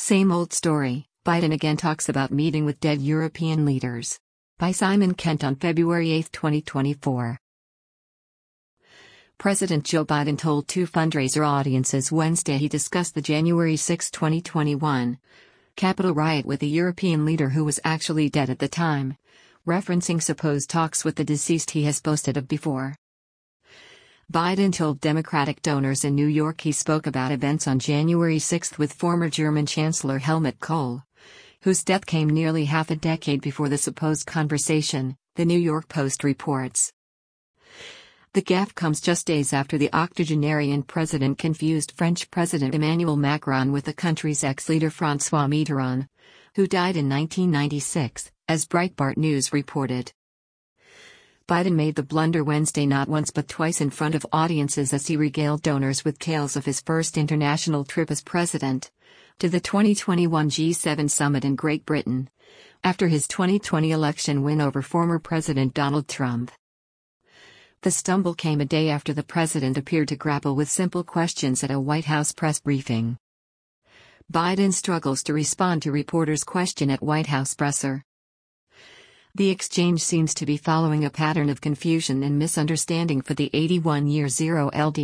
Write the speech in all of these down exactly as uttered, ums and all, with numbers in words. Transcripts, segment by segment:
Same old story, Biden again talks about meeting with dead European leaders. By Simon Kent on February eighth, twenty twenty-four. President Joe Biden told two fundraiser audiences Wednesday he discussed the January sixth, twenty twenty-one Capitol riot with a European leader who was actually dead at the time, referencing supposed talks with the deceased he has boasted of before. Biden told Democratic donors in New York he spoke about events on January sixth with former German Chancellor Helmut Kohl, whose death came nearly half a decade before the supposed conversation, the New York Post reports. The gaffe comes just days after the octogenarian president confused French President Emmanuel Macron with the country's ex-leader François Mitterrand, who died in nineteen ninety-six, as Breitbart News reported. Biden made the blunder Wednesday not once but twice in front of audiences as he regaled donors with tales of his first international trip as president, to the twenty twenty-one G seven summit in Great Britain, after his twenty twenty election win over former President Donald Trump. The stumble came a day after the president appeared to grapple with simple questions at a White House press briefing. Biden struggles to respond to reporters' question at White House presser. The exchange seems to be following a pattern of confusion and misunderstanding for the eighty-one-year-old.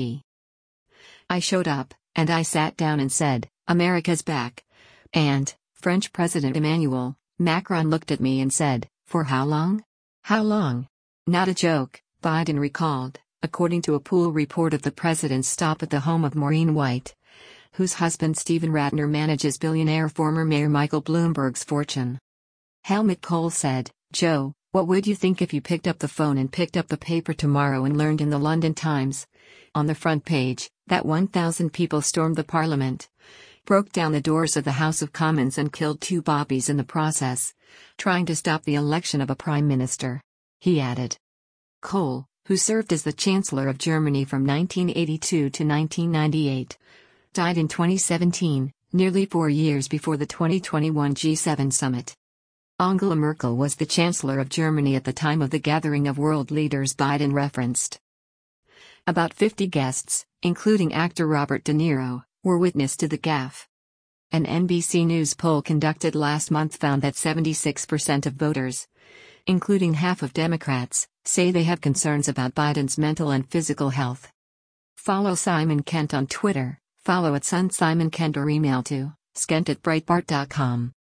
I showed up, and I sat down and said, "America's back." And, French President Emmanuel Macron looked at me and said, "For how long? How long?" Not a joke, Biden recalled, according to a pool report of the president's stop at the home of Maureen White, whose husband Stephen Ratner manages billionaire former Mayor Michael Bloomberg's fortune. Helmut Kohl said, "Joe, what would you think if you picked up the phone and picked up the paper tomorrow and learned in the London Times, on the front page, that one thousand people stormed the parliament, broke down the doors of the House of Commons and killed two bobbies in the process, trying to stop the election of a prime minister?" He added. Kohl, who served as the Chancellor of Germany from nineteen eighty-two to nineteen ninety-eight, died in twenty seventeen, nearly four years before the twenty twenty-one G seven summit. Angela Merkel was the Chancellor of Germany at the time of the gathering of world leaders Biden referenced. About fifty guests, including actor Robert De Niro, were witness to the gaffe. An N B C News poll conducted last month found that seventy-six percent of voters, including half of Democrats, say they have concerns about Biden's mental and physical health. Follow Simon Kent on Twitter, follow at Sun Simon Kent or email to skent at breitbart dot com.